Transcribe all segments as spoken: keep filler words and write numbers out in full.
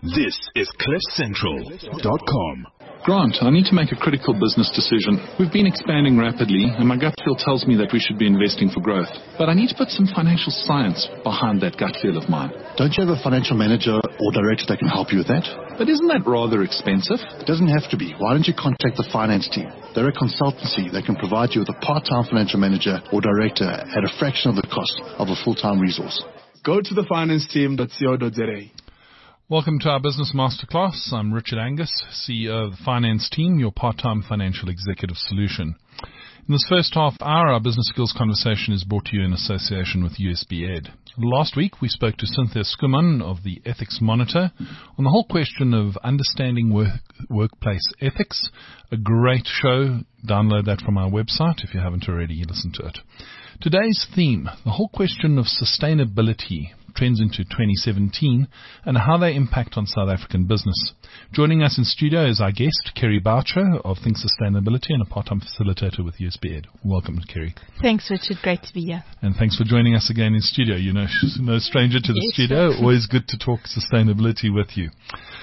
This is cliff central dot com. Grant, I need to make a critical business decision. We've been expanding rapidly, and my gut feel tells me that we should be investing for growth. But I need to put some financial science behind that gut feel of mine. Don't you have a financial manager or director that can help you with that? But isn't that rather expensive? It doesn't have to be. Why don't you contact the finance team? They're a consultancy that can provide you with a part-time financial manager or director at a fraction of the cost of a full-time resource. Go to the finance team dot co dot za. Welcome to our Business Masterclass. I'm Richard Angus, C E O of the Finance Team, your part-time financial executive solution. In this first half hour, our business skills conversation is brought to you in association with U S B Ed. Last week, we spoke to Cynthia Skuman of the Ethics Monitor on the whole question of understanding work, workplace ethics. A great show. Download that from our website if you haven't already. Listen to it. Today's theme, the whole question of sustainability, trends into twenty seventeen and how they impact on South African business. Joining us in studio is our guest, Kerry Boucher of Think Sustainability and a part-time facilitator with U S B Ed. Welcome, Kerry. Thanks, Richard. Great to be here. And thanks for joining us again in studio. You know, she's no stranger to the yes, studio. Sure. Always good to talk sustainability with you.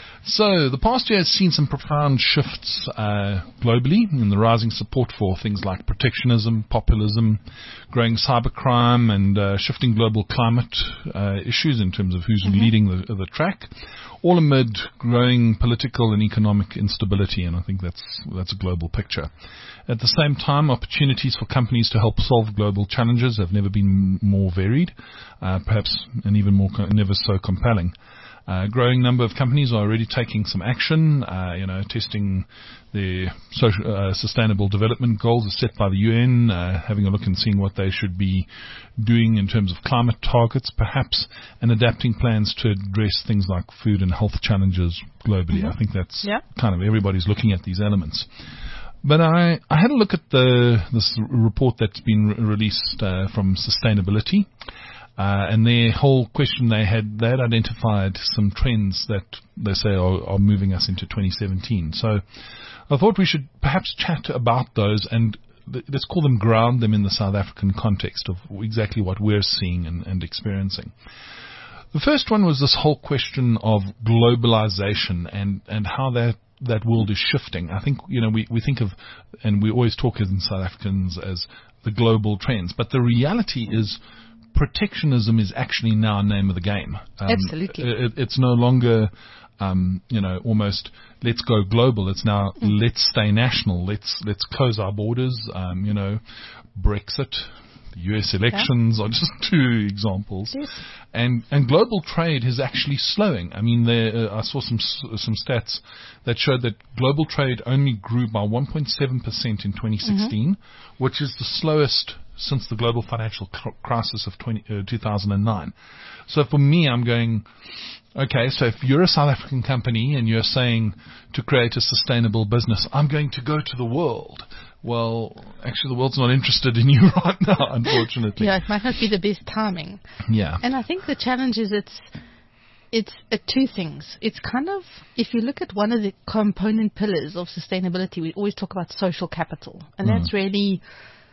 So, the past year has seen some profound shifts uh, globally in the rising support for things like protectionism, populism, growing cybercrime, and uh, shifting global climate uh, issues in terms of who's mm-hmm. leading the, the track, all amid growing political and economic instability, and I think that's that's a global picture. At the same time, opportunities for companies to help solve global challenges have never been more varied, uh, perhaps and even more never so compelling. A uh, growing number of companies are already taking some action, uh, you know, testing their social, uh, sustainable development goals as set by the U N, uh, having a look and seeing what they should be doing in terms of climate targets, perhaps, and adapting plans to address things like food and health challenges globally. Mm-hmm. I think that's yeah. kind of everybody's looking at these elements. But I, I had a look at the this report that's been re- released uh, from Sustainability. Uh, and their whole question they had, they had identified some trends that they say are, are moving us into twenty seventeen. So I thought we should perhaps chat about those and th- let's call them, ground them in the South African context of exactly what we're seeing and, and experiencing. The first one was this whole question of globalization and, and how that that world is shifting. I think, you know, we, we think of, and we always talk as in South Africans as the global trends, but the reality is protectionism is actually now a name of the game. Um, Absolutely. It, it's no longer, um, you know, almost let's go global. It's now mm. let's stay national. Let's let's close our borders. Um, you know, Brexit, the U S elections yeah. are just two examples. Yes. And and global trade is actually slowing. I mean, there, uh, I saw some some stats that showed that global trade only grew by one point seven percent in twenty sixteen, mm-hmm. which is the slowest since the global financial crisis of twenty, uh, two thousand nine. So for me, I'm going, okay, so if you're a South African company and you're saying to create a sustainable business, I'm going to go to the world. Well, actually, the world's not interested in you right now, unfortunately. Yeah, it might not be the best timing. Yeah. And I think the challenge is it's it's uh, two things. It's kind of, if you look at one of the component pillars of sustainability, we always talk about social capital. And mm. that's really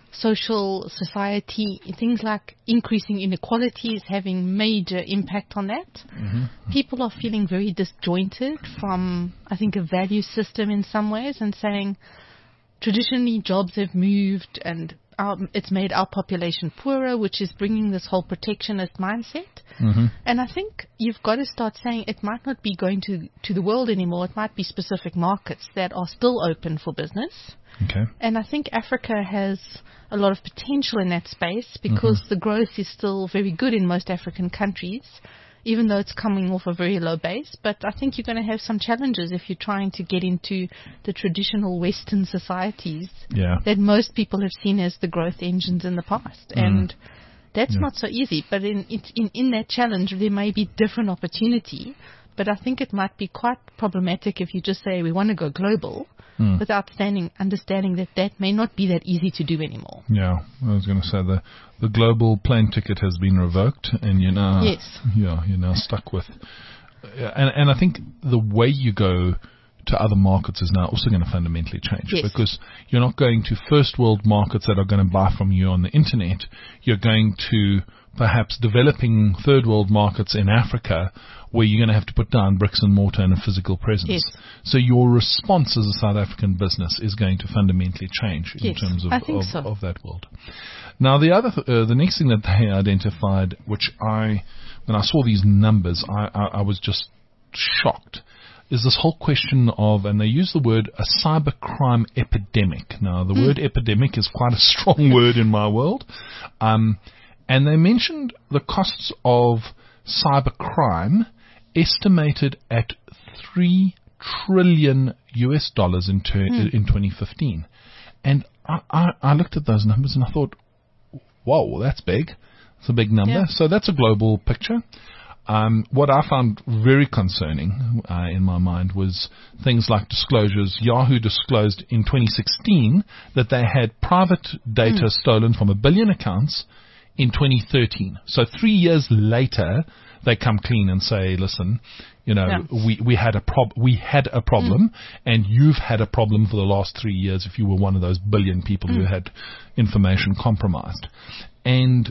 social, society, things like increasing inequalities having major impact on that. Mm-hmm. People are feeling very disjointed from, I think, a value system in some ways and saying, traditionally jobs have moved and our, it's made our population poorer, which is bringing this whole protectionist mindset. Mm-hmm. And I think you've got to start saying it might not be going to, to the world anymore. It might be specific markets that are still open for business. Okay. And I think Africa has a lot of potential in that space because mm-hmm. the growth is still very good in most African countries, even though it's coming off a very low base. But I think you're going to have some challenges if you're trying to get into the traditional Western societies yeah. that most people have seen as the growth engines in the past. Mm. And that's yeah. not so easy. But in, in, in that challenge, there may be different opportunity. But I think it might be quite problematic if you just say we want to go global mm. without standing, understanding that that may not be that easy to do anymore. Yeah, I was going to say the the global plane ticket has been revoked, and you're now yes. yeah you're now stuck with. And and I think the way you go to other markets is now also going to fundamentally change yes. because you're not going to first world markets that are going to buy from you on the internet. You're going to perhaps developing third world markets in Africa where you're going to have to put down bricks and mortar and a physical presence. Yes. So your response as a South African business is going to fundamentally change in Yes, terms of, I think of, so. of that world. Now, the other, th- uh, the next thing that they identified, which I, when I saw these numbers, I, I, I was just shocked, is this whole question of, and they use the word, a cybercrime epidemic. Now, the mm. word epidemic is quite a strong word in my world. Um, and they mentioned the costs of cybercrime estimated at three trillion U S dollars in, ter- mm. in twenty fifteen. And I, I, I looked at those numbers and I thought, whoa, that's big. It's a big number. Yeah. So that's a global picture. Um, what I found very concerning uh, in my mind was things like disclosures. Yahoo disclosed in twenty sixteen that they had private data mm. stolen from a billion accounts in twenty thirteen. So three years later, they come clean and say, listen, you know, yeah. we, we had a prob- we had a problem, mm. and you've had a problem for the last three years if you were one of those billion people mm. who had information compromised. And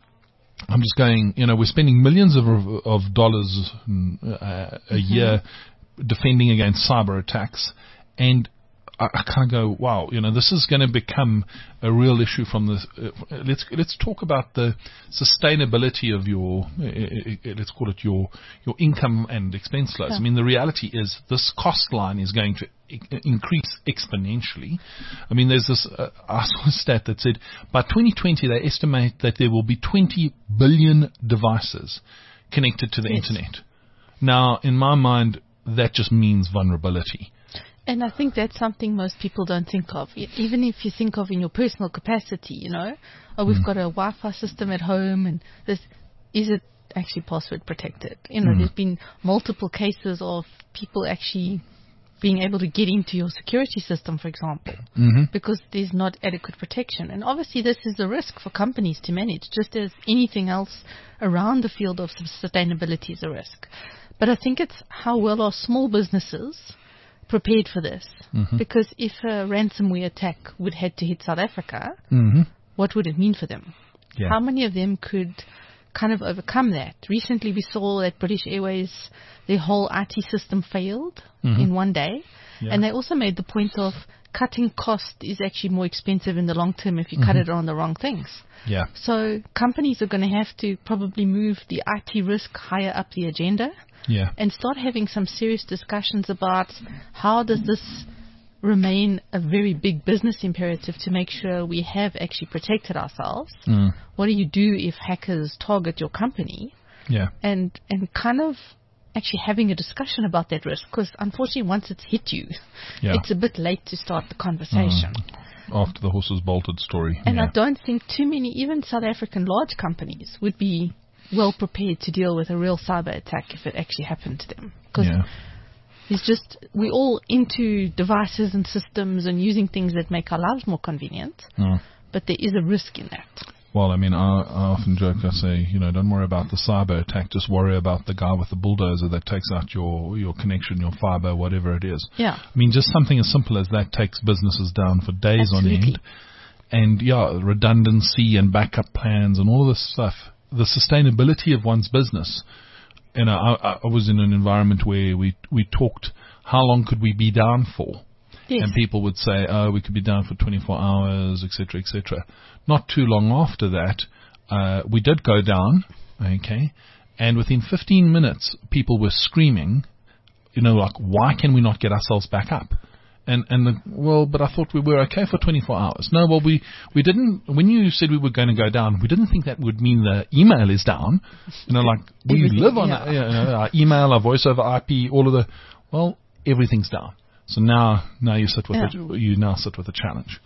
I'm just going, you know, we're spending millions of of dollars uh, a mm-hmm. year defending against cyber attacks, and I, I kind of go, wow, you know, this is going to become a real issue from this. Uh, let's let's talk about the sustainability of your, uh, let's call it your your income and expense flows. Yeah. I mean, the reality is this cost line is going to increase exponentially. I mean, there's this, uh, I saw a stat that said by twenty twenty they estimate that there will be twenty billion devices connected to the yes. internet. Now, in my mind, that just means vulnerability. And I think that's something most people don't think of. Even if you think of in your personal capacity, you know, oh, we've mm. got a Wi-Fi system at home, and this, is it actually password protected? You know, mm. there's been multiple cases of people actually being able to get into your security system, for example, mm-hmm. because there's not adequate protection. And obviously this is a risk for companies to manage, just as anything else around the field of sustainability is a risk. But I think it's how well are small businesses prepared for this. Mm-hmm. Because if a ransomware attack would head to hit South Africa, mm-hmm. what would it mean for them? Yeah. How many of them could kind of overcome that? Recently we saw that British Airways, their whole I T system failed mm-hmm. in one day. Yeah. And they also made the point of cutting cost is actually more expensive in the long term if you mm-hmm. cut it on the wrong things. Yeah. So companies are going to have to probably move the I T risk higher up the agenda. Yeah. And start having some serious discussions about how does this remain a very big business imperative to make sure we have actually protected ourselves. Mm. What do you do if hackers target your company? Yeah. And and kind of actually having a discussion about that risk, because unfortunately once it's hit you, yeah. it's a bit late to start the conversation. Mm. After the horses bolted story. And yeah. I don't think too many, even South African large companies, would be well prepared to deal with a real cyber attack if it actually happened to them. Because yeah. it's just, we're all into devices and systems and using things that make our lives more convenient, mm. but there is a risk in that. Well, I mean, I, I often joke, I say, you know, don't worry about the cyber attack, just worry about the guy with the bulldozer that takes out your, your connection, your fiber, whatever it is. Yeah. I mean, just something as simple as that takes businesses down for days Absolutely. on end. And, yeah, redundancy and backup plans and all of this stuff. The sustainability of one's business. You know, I, I was in an environment where we we talked how long could we be down for, yes. and people would say, oh, we could be down for twenty-four hours, et cetera, et cetera. Not too long after that, uh, we did go down, okay, and within fifteen minutes, people were screaming, you know, like, why can we not get ourselves back up? And, and the, well, but I thought we were okay for twenty-four hours. No, well, we, we didn't, when you said we were going to go down, we didn't think that would mean the email is down. You know, like, we Everything, live on yeah. a, you know, our email, our voice over I P, all of the, well, everything's down. So now, now you sit with yeah. it, you now sit with a challenge.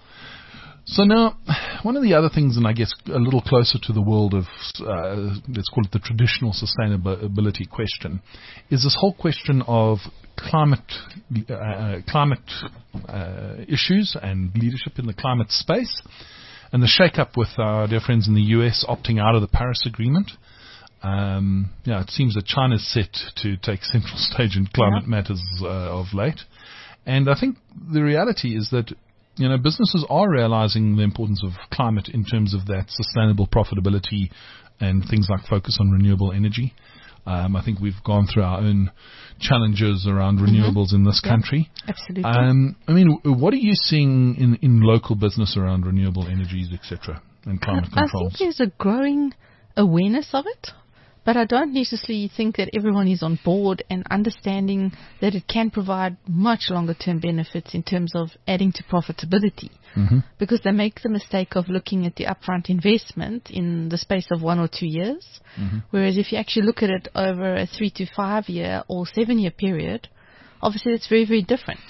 So now, one of the other things, and I guess a little closer to the world of, uh, let's call it the traditional sustainability question, is this whole question of climate uh, climate uh, issues and leadership in the climate space, and the shake-up with our dear friends in the U S opting out of the Paris Agreement. Um, yeah, it seems that China's set to take central stage in climate yeah. matters uh, of late. And I think the reality is that, you know, businesses are realizing the importance of climate in terms of that sustainable profitability and things like focus on renewable energy. Um, I think we've gone through our own challenges around renewables mm-hmm. in this yeah, country. Absolutely. Um, I mean, what are you seeing in, in local business around renewable energies, et cetera, and climate I, controls? I think there's a growing awareness of it, but I don't necessarily think that everyone is on board and understanding that it can provide much longer term benefits in terms of adding to profitability. Mm-hmm. Because they make the mistake of looking at the upfront investment in the space of one or two years. Mm-hmm. Whereas if you actually look at it over a three to five year or seven year period, obviously it's very, very different.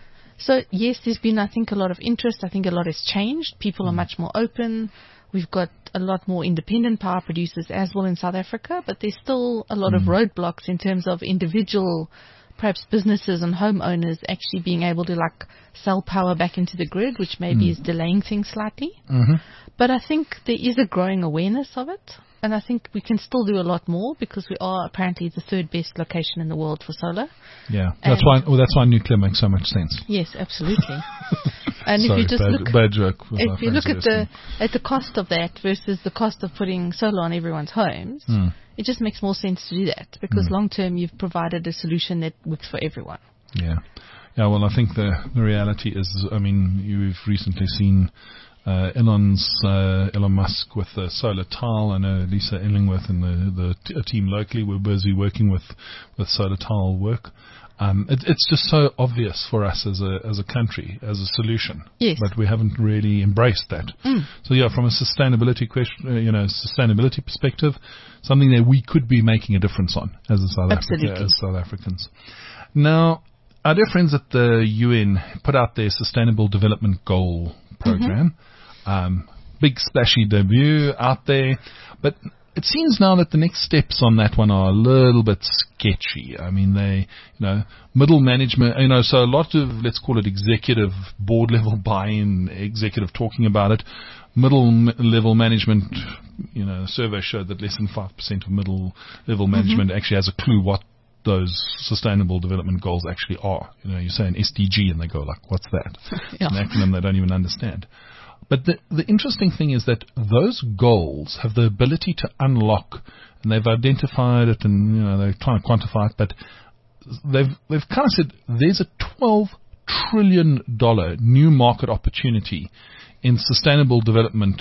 So yes, there's been, I think, a lot of interest. I think a lot has changed. People mm-hmm. are much more open. We've got a lot more independent power producers as well in South Africa, but there's still a lot mm. of roadblocks in terms of individual, perhaps businesses and homeowners actually being able to like sell power back into the grid, which maybe mm. is delaying things slightly. Mm-hmm. But I think there is a growing awareness of it, and I think we can still do a lot more because we are apparently the third best location in the world for solar. Yeah, that's why. Well, that's why nuclear makes so much sense. Yes, absolutely. And Sorry, if you just bad, look, bad joke if you look at the at the cost of that versus the cost of putting solar on everyone's homes, mm. it just makes more sense to do that because mm. long term you've provided a solution that works for everyone. Yeah, yeah. Well, I think the the reality is, I mean, you've recently seen uh, Elon's uh, Elon Musk with the solar tile. I know Lisa Illingworth and the the t- a team locally were busy working with with solar tile work. Um, it, it's just so obvious for us as a as a country as a solution, yes. but we haven't really embraced that. Mm. So yeah, from a sustainability question, uh, you know, sustainability perspective, something that we could be making a difference on as a South Africa, as South Africans. Now, our dear friends at the U N put out their Sustainable Development Goal program. Mm-hmm. Um, big splashy debut out there, but it seems now that the next steps on that one are a little bit sketchy. I mean, they, you know, middle management, you know, so a lot of, let's call it executive board level buy-in, executive talking about it. Middle m- level management, you know, survey showed that less than five percent of middle level management mm-hmm. actually has a clue what those sustainable development goals actually are. You know, you say an S D G and they go like, what's that? yeah. It's an acronym they don't even understand. But the, the interesting thing is that those goals have the ability to unlock, and they've identified it, and you know they're trying to quantify it. But they've they've kind of said there's a twelve trillion dollar new market opportunity in sustainable development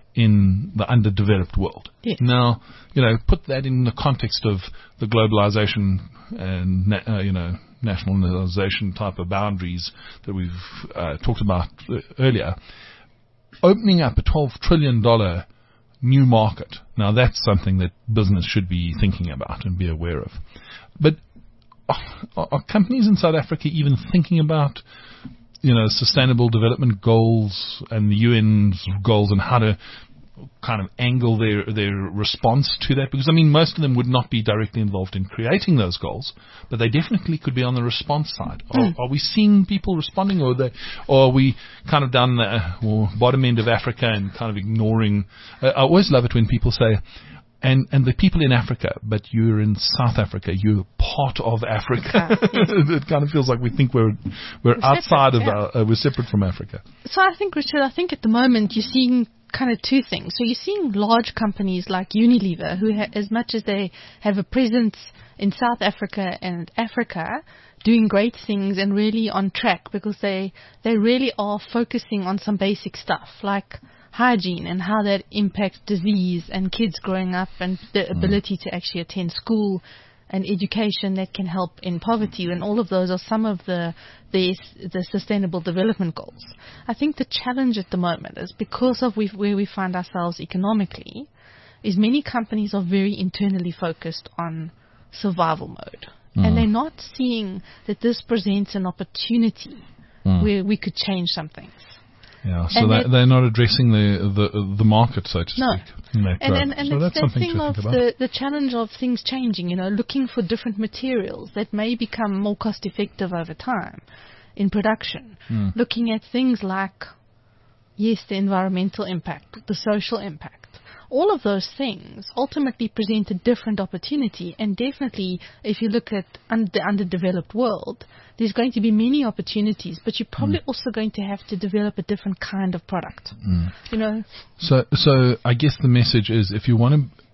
in the underdeveloped world. Yes. Now, you know, put that in the context of the globalization and uh, you know nationalization type of boundaries that we've uh, talked about earlier. Opening up a twelve trillion dollars new market. Now that's something that business should be thinking about and be aware of. But are, are companies in South Africa even thinking about, you know, sustainable development goals and the U N's goals and how to kind of angle their their response to that? Because I mean, most of them would not be directly involved in creating those goals, but they definitely could be on the response side. Mm. Are, are we seeing people responding, or, they, or are we kind of down the or bottom end of Africa and kind of ignoring? Uh, I always love it when people say, and and the people in Africa, but you're in South Africa, you're part of Africa. It kind of feels like we think we're we're, we're outside separate, of yeah. our, uh, we're separate from Africa. So I think, Richard, I think at the moment you're seeing kind of two things. So you're seeing large companies like Unilever, who ha- as much as they have a presence in South Africa and Africa, doing great things and really on track because they they really are focusing on some basic stuff like hygiene and how that impacts disease and kids growing up and the ability to actually attend school and education that can help in poverty, and all of those are some of the, the the sustainable development goals. I think the challenge at the moment is because of we, where we find ourselves economically, is many companies are very internally focused on survival mode, mm. and they're not seeing that this presents an opportunity mm. where we could change some things. Yeah, so they, they're not addressing the, the the market, so to no. speak. No, and, and, and so it's that thing of the, the challenge of things changing, you know, looking for different materials that may become more cost effective over time in production. Mm. Looking at things like, yes, the environmental impact, the social impact. All of those things ultimately present a different opportunity, and definitely if you look at un- the underdeveloped world, there's going to be many opportunities, but you're probably mm. also going to have to develop a different kind of product. Mm. You know. So, so I guess the message is, if you want to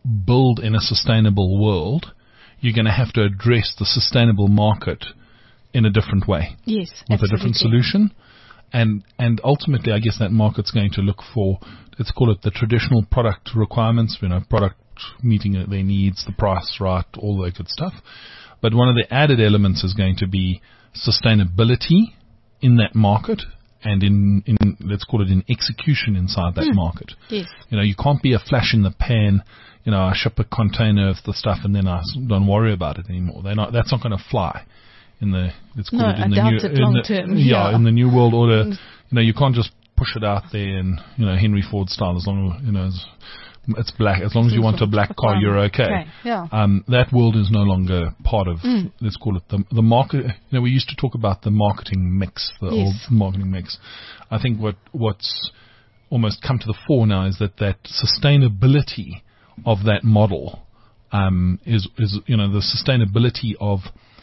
build in a sustainable world, you're going to have to address the sustainable market in a different way. Yes, with absolutely. a different solution. And and ultimately, I guess that market's going to look for, let's call it the traditional product requirements, you know, product meeting their needs, the price right, all that good stuff. But one of the added elements is going to be sustainability in that market and in, in let's call it in execution inside that mm. market. Yes. You know, you can't be a flash in the pan, you know, I ship a container of the stuff and then I don't worry about it anymore. They're not, that's not going to fly. In the let's call no, it in I the doubt new it in long the, term. yeah, Yeah, in the new world order, you know, you can't just push it out there and, you know, Henry Ford style, as long as, you know, it's, it's black, as long as you want a black car, you're okay. okay. Yeah. Um, that world is no longer part of, Mm. let's call it the the market. You know, we used to talk about the marketing mix, the Yes. old marketing mix. I think what what's almost come to the fore now is that that sustainability of that model um, is is you know the sustainability of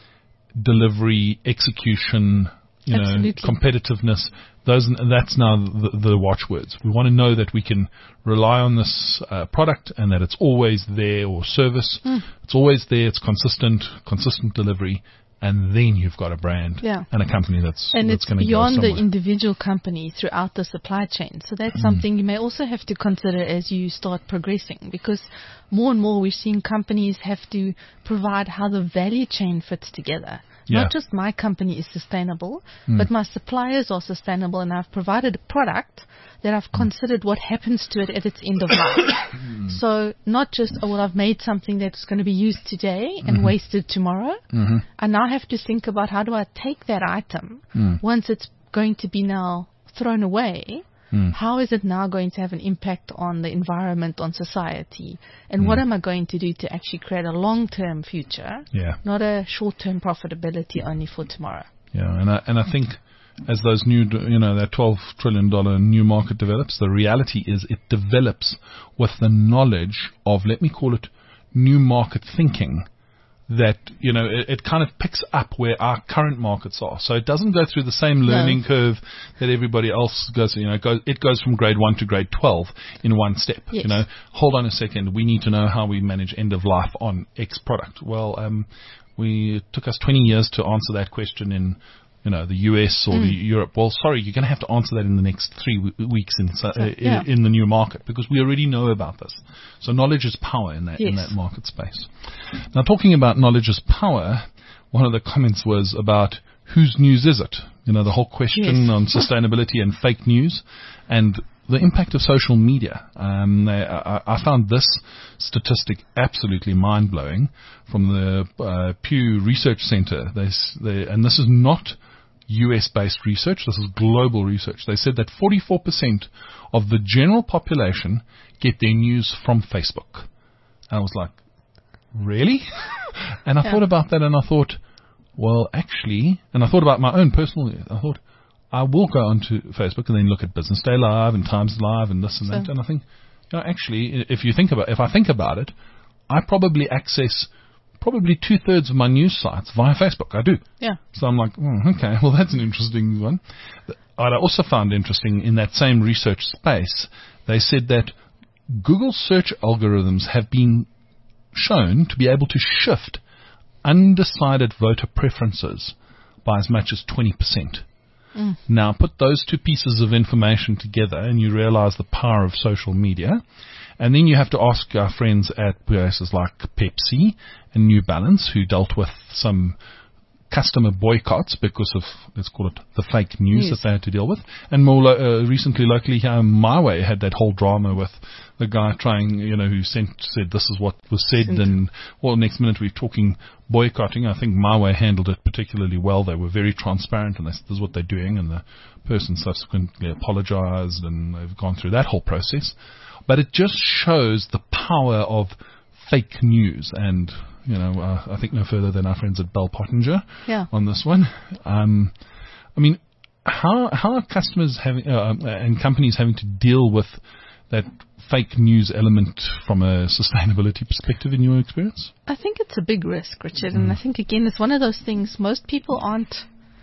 delivery, execution, you Absolutely. know, competitiveness. Those, that's now the, the watchwords. We want to know that we can rely on this uh, product and that it's always there, or service. Mm. It's always there. It's consistent, consistent delivery, and then you've got a brand Yeah. and a company that's And that's it's going to go beyond the somewhere. individual company throughout the supply chain. So that's Mm. something you may also have to consider as you start progressing, because more and more we're seeing companies have to provide how the value chain fits together. Yeah. Not just my company is sustainable, Mm. but my suppliers are sustainable, and I've provided a product that I've considered what happens to it at its end of life. So not just, oh, well, I've made something that's going to be used today and Mhm. wasted tomorrow. Mhm. I now have to think about how do I take that item Mm. once it's going to be now thrown away. Mm. How is it now going to have an impact on the environment, on society? And what am I going to do to actually create a long-term future, Yeah. not a short-term profitability only for tomorrow? Yeah, and I, and I think as those new, you know, that twelve trillion dollars new market develops, the reality is it develops with the knowledge of, let me call it, new market thinking, that, you know, it, it kind of picks up where our current markets are. So it doesn't go through the same learning No. curve that everybody else goes, you know, it goes, it goes from grade one to grade twelve in one step. Yes. You know, hold on a second, we need to know how we manage end of life on X product. Well, um, we, it took us twenty years to answer that question in, you know, the U S or Mm. the Europe. Well, sorry, you're going to have to answer that in the next three w- weeks in, uh, yeah. in in the new market, because we already know about this. So knowledge is power in that in Yes. that market space. Now, talking about knowledge is power, one of the comments was about whose news is it? You know, the whole question Yes. on sustainability and fake news, and the impact of social media. Um, they, I, I found this statistic absolutely mind-blowing from the uh, Pew Research Center. They, s- they, and this is not U S-based research, this is global research. They said that forty-four percent of the general population get their news from Facebook. And I was like, really? And I Yeah. thought about that, and I thought, well, actually, and I thought about my own personal, I thought, I will go onto Facebook and then look at Business Day Live and Times Live and this and that, So- and I think, you know, actually, if you think about, if I think about it, I probably access probably two thirds of my news sites via Facebook. I do. Yeah. So I'm like, oh, okay, well, that's an interesting one. What I also found interesting in that same research space, they said that Google search algorithms have been shown to be able to shift undecided voter preferences by as much as twenty percent. Mm. Now, put those two pieces of information together and you realize the power of social media. And then you have to ask our friends at places like Pepsi and New Balance, who dealt with some customer boycotts because of, let's call it, the fake news News. that they had to deal with. And more lo- uh, recently, locally here, My Way had that whole drama with the guy trying, you know, who sent, said this is what was said, Sent. and, well, next minute we're talking boycotting. I think My Way handled it particularly well. They were very transparent, and they said this is what they're doing, and the person subsequently apologized, and they've gone through that whole process. But it just shows the power of fake news, and, you know, uh, I think no further than our friends at Bell Pottinger Yeah. on this one. Um, I mean, how how are customers having uh, and companies having to deal with that fake news element from a sustainability perspective in your experience? I think it's a big risk, Richard, and I think, again, it's one of those things most people aren't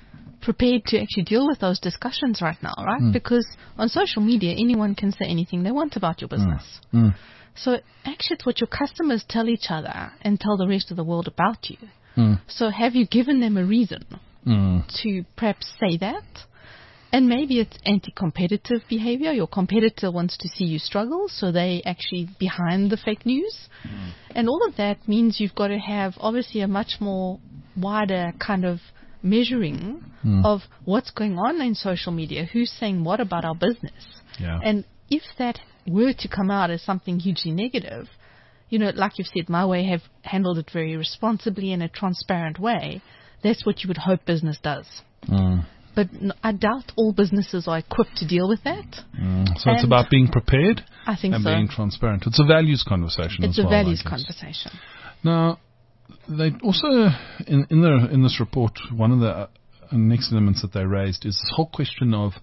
prepared to actually deal with those discussions right now, right? Mm. Because on social media, anyone can say anything they want about your business. Mm. Mm. So actually it's what your customers tell each other and tell the rest of the world about you. Mm. So have you given them a reason mm. to perhaps say that? And maybe it's anti-competitive behavior. Your competitor wants to see you struggle, so they actually behind the fake news. Mm. And all of that means you've got to have obviously a much more wider kind of measuring mm. of what's going on in social media, who's saying what about our business. Yeah. And if that were to come out as something hugely negative, you know, like you've said, MyWay have handled it very responsibly in a transparent way. That's what you would hope business does. Mm. But n- I doubt all businesses are equipped to deal with that. Mm. So and it's about being prepared I think and so. being transparent. It's a values conversation It's as a well, values I guess. conversation. Now, they also, in, in, the, in this report, one of the uh, next elements that they raised is this whole question of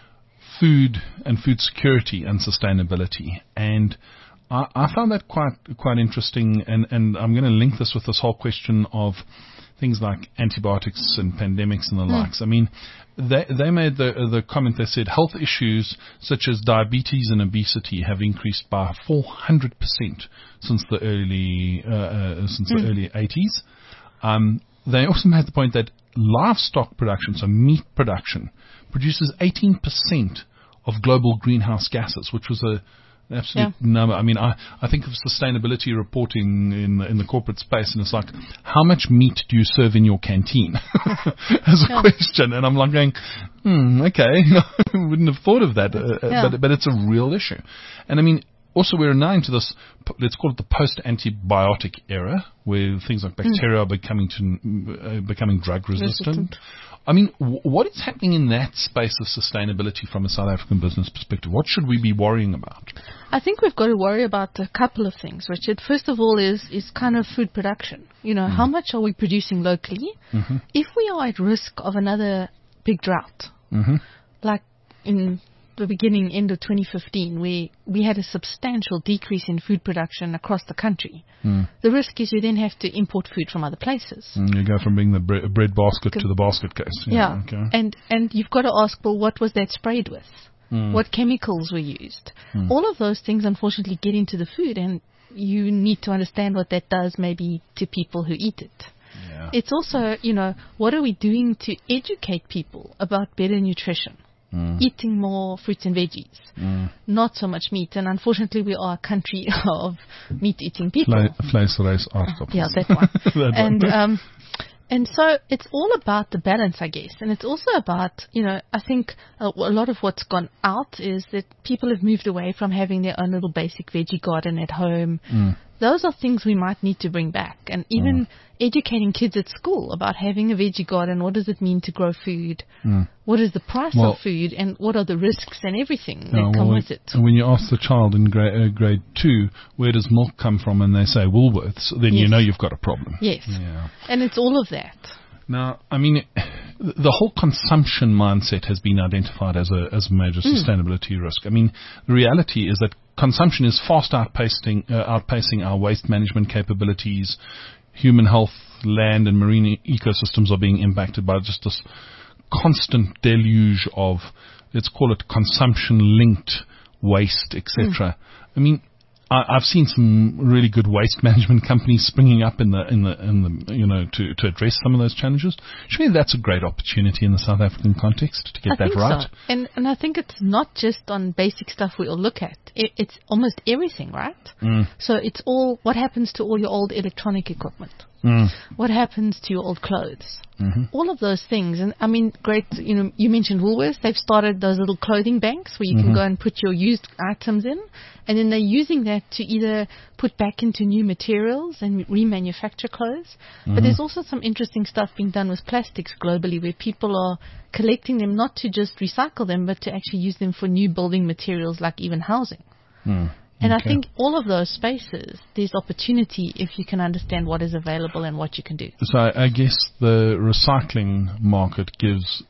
food and food security and sustainability. And I, I found that quite quite interesting, and, and I'm going to link this with this whole question of things like antibiotics and pandemics and the mm. likes. I mean, they they made the the comment, they said health issues such as diabetes and obesity have increased by four hundred percent since the early uh, uh, since mm. the early eighties. Um, they also made the point that livestock production, so meat production, produces eighteen percent of global greenhouse gases, which was a an absolute yeah. number. I mean, I, I think of sustainability reporting in the, in the corporate space, and it's like, how much meat do you serve in your canteen? As a yeah. question. And I'm like going, hmm, okay, I wouldn't have thought of that. Uh, yeah. but, but it's a real issue. And I mean, also we're now into this, let's call it the post-antibiotic era, where things like bacteria mm. are becoming to, uh, becoming drug resistant. resistant. I mean, w- what is happening in that space of sustainability from a South African business perspective? What should we be worrying about? I think we've got to worry about a couple of things, Richard. First of all is, is kind of food production. You know, mm. how much are we producing locally? Mm-hmm. If we are at risk of another big drought, mm-hmm. like in the beginning, end of twenty fifteen, we, we had a substantial decrease in food production across the country. Mm. The risk is you then have to import food from other places. Mm, you go from being the bre- bread basket to the basket case. Yeah, yeah okay. and, and you've got to ask, well, what was that sprayed with? Mm. What chemicals were used? Mm. All of those things, unfortunately, get into the food, and you need to understand what that does maybe to people who eat it. Yeah. It's also, you know, what are we doing to educate people about better nutrition? Mm. Eating more fruits and veggies, mm. not so much meat. And unfortunately, we are a country of meat-eating people. Vlees, race, aardappels. Yeah, that one. that and one. um, and so it's all about the balance, I guess. And it's also about, you know, I think a, a lot of what's gone out is that people have moved away from having their own little basic veggie garden at home. Mm. Those are things we might need to bring back. And even mm. educating kids at school about having a veggie garden, what does it mean to grow food? Mm. What is the price well, of food? And what are the risks and everything that no, come well, with it? When you ask the child in grade, uh, grade two, where does milk come from, and they say Woolworths, then yes. you know you've got a problem. Yes. Yeah. And it's all of that. Now, I mean, the whole consumption mindset has been identified as a as a major Mm. sustainability risk. I mean, the reality is that consumption is fast outpacing uh, outpacing our waste management capabilities. Human health, land and marine e- ecosystems are being impacted by just this constant deluge of, let's call it, consumption-linked waste, et cetera. Mm. I mean, I, I've seen some really good waste management companies springing up in the in the in the you know to, to address some of those challenges. Surely that's a great opportunity in the South African context to get I that think right. So. And and I think it's not just on basic stuff we all look at. It, it's almost everything, right? Mm. So it's all what happens to all your old electronic equipment. Mm. What happens to your old clothes? Mm-hmm. All of those things. And I mean, great, you know, you mentioned Woolworths. They've started those little clothing banks where you mm-hmm. can go and put your used items in. And then they're using that to either put back into new materials and remanufacture clothes. Mm-hmm. But there's also some interesting stuff being done with plastics globally where people are collecting them not to just recycle them, but to actually use them for new building materials like even housing. Mm. And Okay. I think all of those spaces, there's opportunity if you can understand what is available and what you can do. So I, I guess the recycling market gives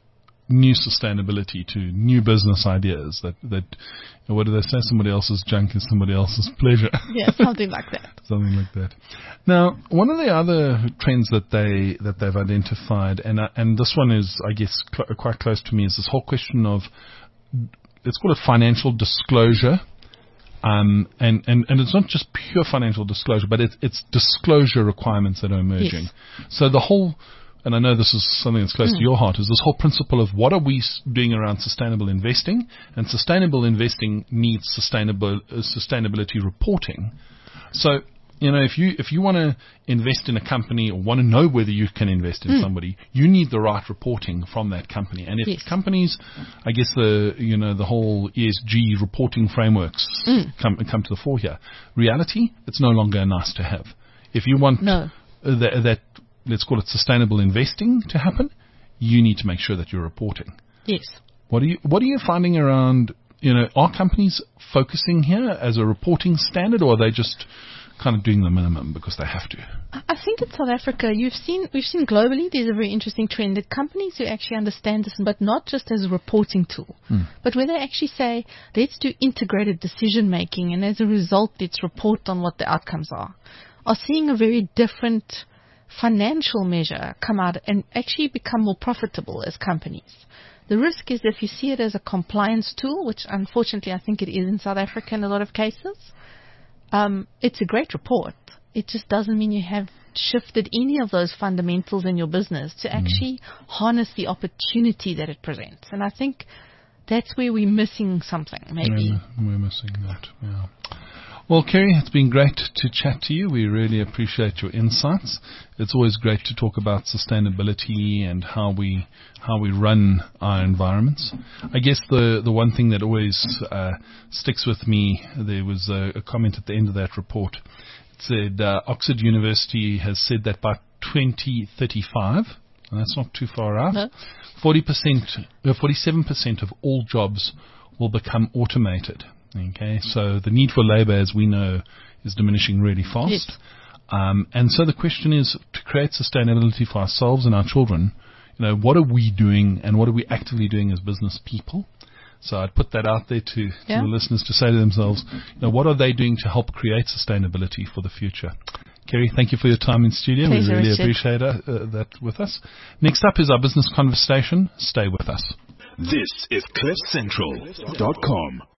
new sustainability, to new business ideas. That that you know, what do they say? Somebody else's junk is somebody else's pleasure. Yeah, something like that. Something like that. Now, one of the other trends that they that they've identified, and uh, and this one is, I guess, cl- quite close to me, is this whole question of, let's call it financial disclosure. Um, and, and, and it's not just pure financial disclosure, but it's, it's disclosure requirements that are emerging. Yes. So the whole, and I know this is something that's close mm. to your heart, is this whole principle of what are we doing around sustainable investing? And sustainable investing needs sustainable uh, sustainability reporting. So, you know, if you if you want to invest in a company or want to know whether you can invest in mm. somebody, you need the right reporting from that company. And if yes. companies, I guess the you know the whole E S G reporting frameworks mm. come come to the fore here. Reality, it's no longer a nice to have. If you want no. that, that let's call it sustainable investing to happen, you need to make sure that you're reporting. Yes. What are you What are you finding around? You know, are companies focusing here as a reporting standard, or are they just kind of doing the minimum because they have to? I think in South Africa, you've seen we've seen globally there's a very interesting trend that companies who actually understand this, but not just as a reporting tool, mm. but where they actually say, let's do integrated decision making, and as a result, let's report on what the outcomes are, are seeing a very different financial measure come out and actually become more profitable as companies. The risk is if you see it as a compliance tool, which unfortunately I think it is in South Africa in a lot of cases, um, it's a great report. It just doesn't mean you have shifted any of those fundamentals in your business to actually mm. harness the opportunity that it presents. And I think that's where we're missing something, maybe. Yeah, we're missing that, yeah. Well, Kerry, it's been great to chat to you. We really appreciate your insights. It's always great to talk about sustainability and how we how we run our environments. I guess the, the one thing that always uh, sticks with me, there was a, a comment at the end of that report. It said uh, Oxford University has said that by twenty thirty-five, and that's not too far out, no. forty percent, uh, forty-seven percent of all jobs will become automated. Okay, so the need for labor, as we know, is diminishing really fast. Yes. Um, and so the question is, to create sustainability for ourselves and our children, you know, what are we doing and what are we actively doing as business people? So I'd put that out there to, yeah. to the listeners to say to themselves, you know, what are they doing to help create sustainability for the future? Kerry, thank you for your time in studio. Pleasure, we really Richard. appreciate uh, that with us. Next up is our business conversation. Stay with us. This is cliff central dot com.